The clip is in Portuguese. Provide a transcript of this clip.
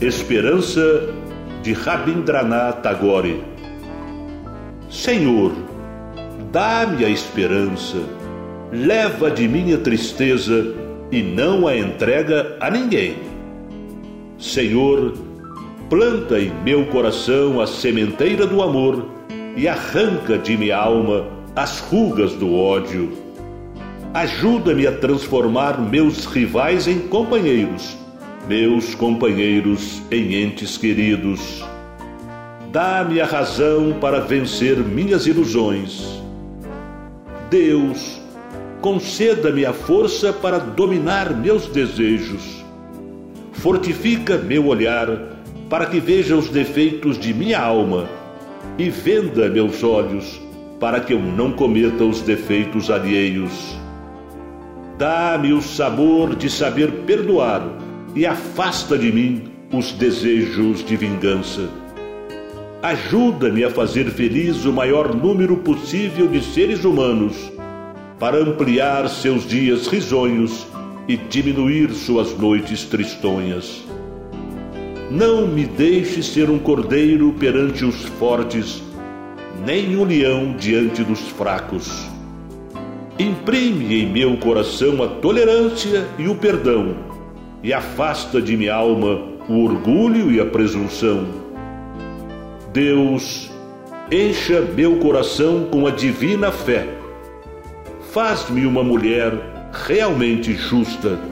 Esperança, de Rabindranath Tagore. Senhor, dá-me a esperança, leva de minha tristeza e não a entrega a ninguém. Senhor, planta em meu coração a sementeira do amor e arranca de minha alma as rugas do ódio. Ajuda-me a transformar meus rivais em companheiros, meus companheiros em entes queridos. Dá-me a razão para vencer minhas ilusões. Deus, conceda-me a força para dominar meus desejos. Fortifica meu olhar para que veja os defeitos de minha alma e venda meus olhos para que eu não cometa os defeitos alheios. Dá-me o sabor de saber perdoar e afasta de mim os desejos de vingança. Ajuda-me a fazer feliz o maior número possível de seres humanos, para ampliar seus dias risonhos e diminuir suas noites tristonhas. Não me deixe ser um cordeiro perante os fortes, nem um leão diante dos fracos. Imprime em meu coração a tolerância e o perdão, e afasta de minha alma o orgulho e a presunção. Deus, encha meu coração com a divina fé. Faz-me uma mulher realmente justa.